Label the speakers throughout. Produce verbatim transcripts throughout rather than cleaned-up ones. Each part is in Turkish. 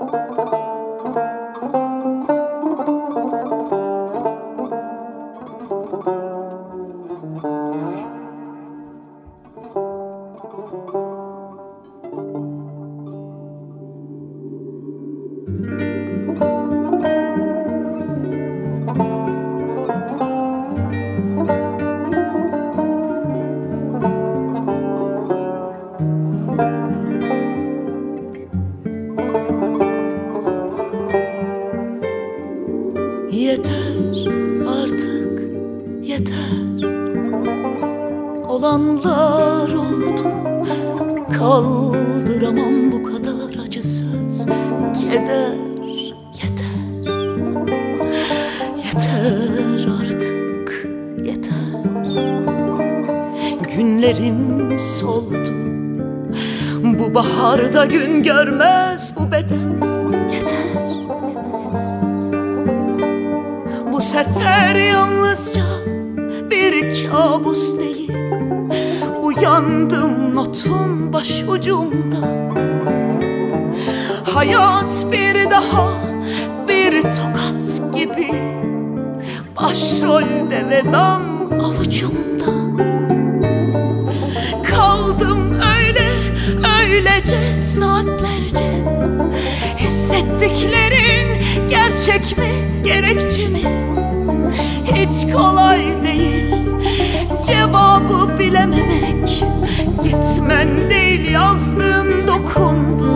Speaker 1: Yeter artık, yeter. Olanlar oldu. Kaldıramam bu kadar acısız keder. Yeter, yeter artık, yeter. Günlerim soldu. Bu baharda gün görmez bu beden. Yeter. Bu sefer yalnızca bir kabus değil. Uyandım notun başucumda. Hayat bir daha bir tokat gibi. Başrolde vedam avucumda. Kaldım öyle öylece saatlerce. Hissettiklerin gerçek mi gerekçe mi? Hiç kolay değil cevabı bilememek. Gitmen değil yazdığın dokundu.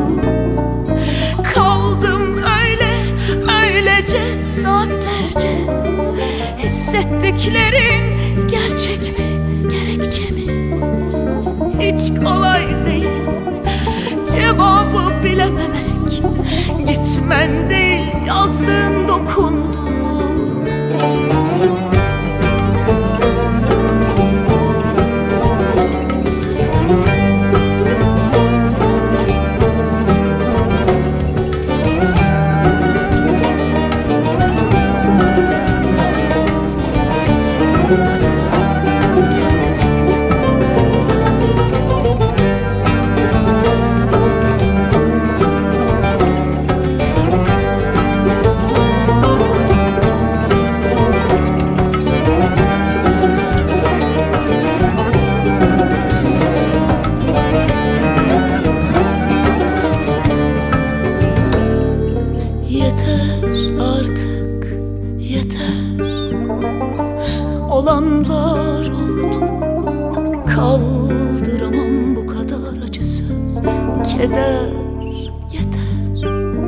Speaker 1: Kaldım öyle öylece saatlerce. Hissettiklerin gerçek mi gerekçe mi? Hiç kolay değil cevabı bilememek. Gitmen değil yazdığın dokundu. Yeter artık, yeter. Olanlar oldu. Kaldıramam bu kadar acısız keder. Yeter,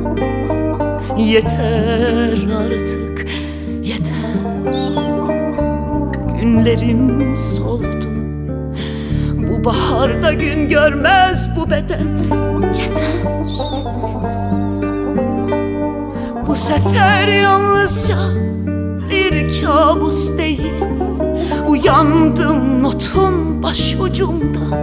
Speaker 1: yeter artık, yeter. Günlerim soldu. Bu baharda gün görmez bu beden. Yeter. Bu sefer yalnızca bir kabus değil. Uyandım notun başucumda.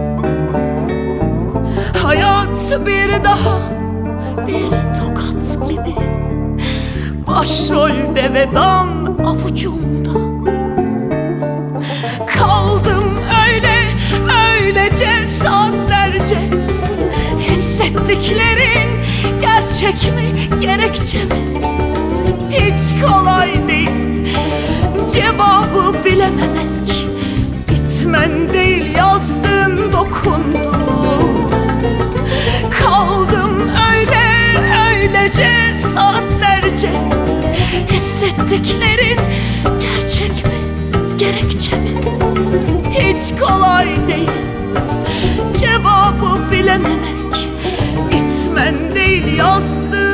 Speaker 1: Hayat bir daha bir tokat gibi. Başrolde vedam avucumda. Kaldım öyle öylece saatlerce. Hissettiklerin gerçek mi gerekçe mi? Hiç kolay değil cevabı bilememek. Gitmen değil yazdığın dokundu. Kaldım öyle öylece saatlerce. Hissettiklerin gerçek mi gerekçe mi? Hiç kolay değil cevabı bilememek. Gitmen değil yazdığın